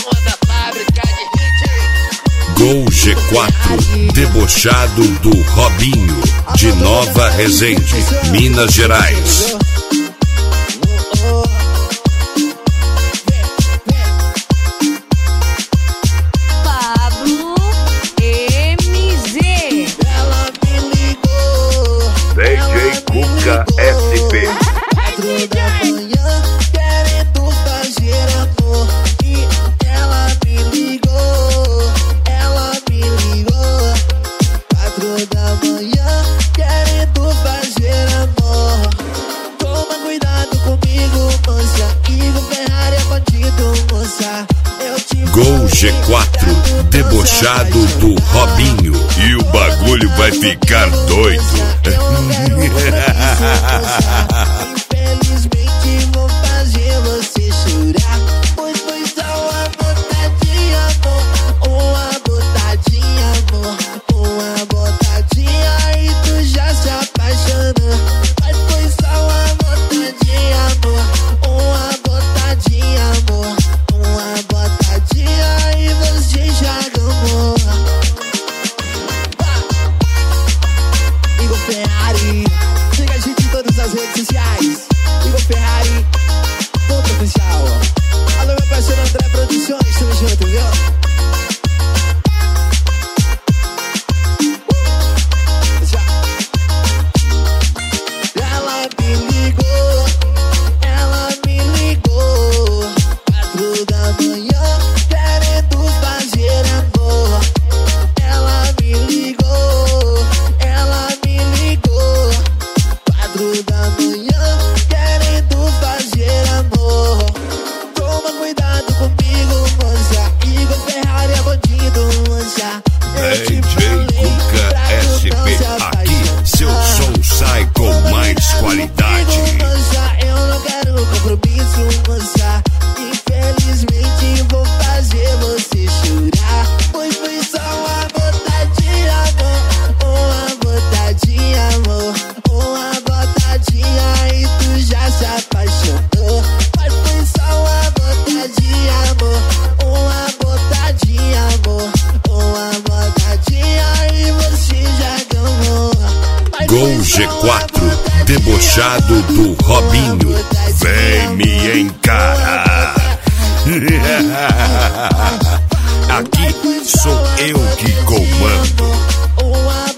Gol G4, debochado do Robinho, de Nova Resende, Minas Gerais. Pablo MZ. Ela me ligou, DJ Cuca SP. querendo fazer amor. E ela me ligou, 4 da manhã, querendo fazer amor. Toma cuidado comigo, moça. Igor Ferrari é bandido, moça. Eu te Gol G4, debochado do Robinho. E o bagulho vai ficar doido. Infelizmente vou fazer você chorar. Pois foi só uma botadinha, amor. Uma botadinha, amor. Uma botadinha e tu já se apaixonou. Mas foi só uma botadinha, amor. Uma botadinha, amor. Uma botadinha e você já gamou. Igor Ferrari, siga a gente em todas as redes sociais. Igor Ferrari, ponto oficial. Alô, meu parceiro André Produções, tamo junto, viu? Ela me ligou, 4 da manhã, querendo fazer amor. Ela me ligou, 4 da manhã, querendo fazer amor. Toma cuidado comigo, moça. Igor Ferrari é bandido, moça. DJ Cuca SP, aqui seu som sai com mais qualidade. Moça, eu não quero compromisso, moça. Infelizmente vou fazer você chorar. Pois foi só uma botadinha, amor. Uma botadinha, amor. Uma botadinha e tu já se apaixonou. Mas foi só uma botadinha, amor. Uma botadinha, amor. Uma botadinha e você já gamou. Mas Gol foi só uma G4, debochado do Robinho. Vem me encarar. Aqui sou eu que comando. Uma